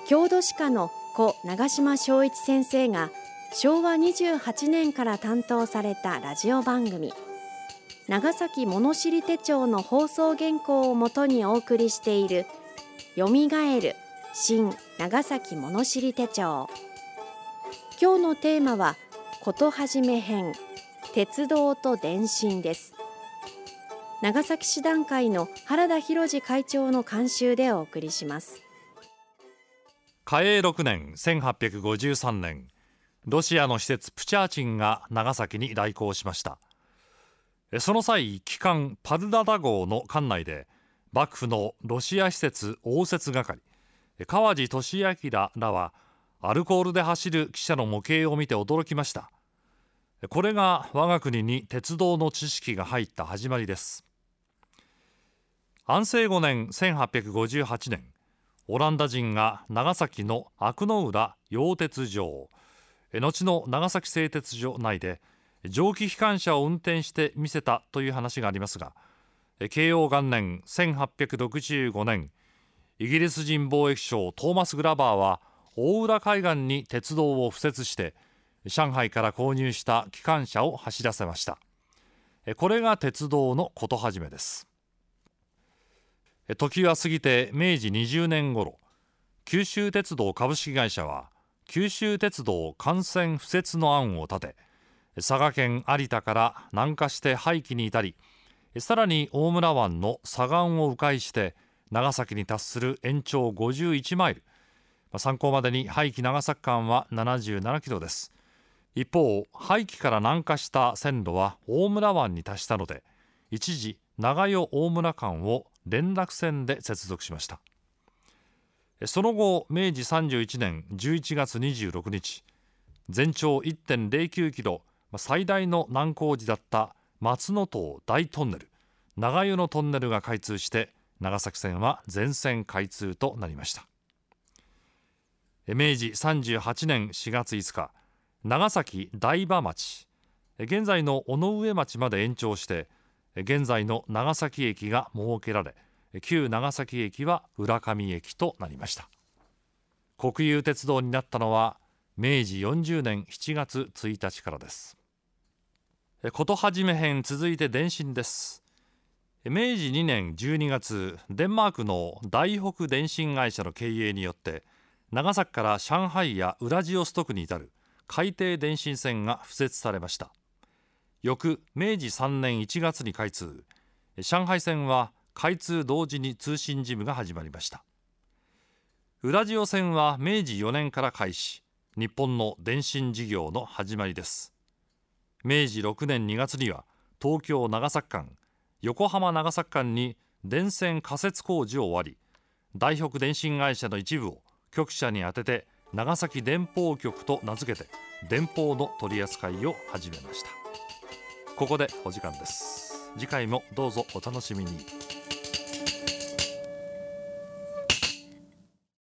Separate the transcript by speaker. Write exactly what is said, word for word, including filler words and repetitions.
Speaker 1: 郷土史家の故長島昭一先生がしょうわにじゅうはちねんから担当されたラジオ番組、長崎物知り手帳の放送原稿をもとにお送りしているよみがえる新長崎物知り手帳。今日のテーマはことはじめ編、鉄道と電信です。長崎市団会の原田博次会長の監修でお送りします。
Speaker 2: 嘉永ろくねんせんはっぴゃくごじゅうさんねん、ロシアの施設プチャーチンが長崎に来航しました。その際、旗艦パルダダ号の艦内で幕府のロシア施設応接係川地俊明らはアルコールで走る汽車の模型を見て驚きました。これが我が国に鉄道の知識が入った始まりです。安政ごねんせんはっぴゃくごじゅうはちねん、オランダ人が長崎の阿久の浦溶鉄場、後の長崎製鉄所内で蒸気機関車を運転して見せたという話がありますが、慶応元年せんはっぴゃくろくじゅうごねん、イギリス人貿易商トーマス・グラバーは大浦海岸に鉄道を敷設して上海から購入した機関車を走らせました。これが鉄道のことはじめです。時は過ぎてめいじにじゅうねん頃、九州鉄道株式会社は九州鉄道幹線敷設の案を立て、佐賀県有田から南下して廃棄に至り、さらに大村湾の左岸を迂回して長崎に達する延長ごじゅういちマイル、参考までに廃棄長崎間はななじゅうななキロです。一方、廃棄から南下した線路は大村湾に達したので、一時長与大村間を連絡線で接続しました。その後、めいじさんじゅういちねんじゅういちがつにじゅうろくにち、全長 いってんぜろきゅうキロ、最大の難工事だった松野島大トンネル、長与のトンネルが開通して長崎線は全線開通となりました。めいじさんじゅうはちねんしがついつか、長崎台場町、現在の尾上町まで延長して現在の長崎駅が設けられ、旧長崎駅は浦上駅となりました。国有鉄道になったのはめいじよんじゅうねんしちがつついたちからです。ことはじめ編、続いて電信です。めいじにねんじゅうにがつ、デンマークの大北電信会社の経営によって長崎から上海やウラジオストクに至る海底電信線が敷設されました。翌めいじさんねんいちがつに開通、上海線は開通同時に通信事務が始まりました。ウラジオ線はめいじよねんから開始、日本の電信事業の始まりです。めいじろくねんにがつには東京長崎間、横浜長崎間に電線仮設工事を終わり、大北電信会社の一部を局舎に充てて長崎電報局と名付けて電報の取り扱いを始めました。ここでお時間です。次回もどうぞお楽しみに。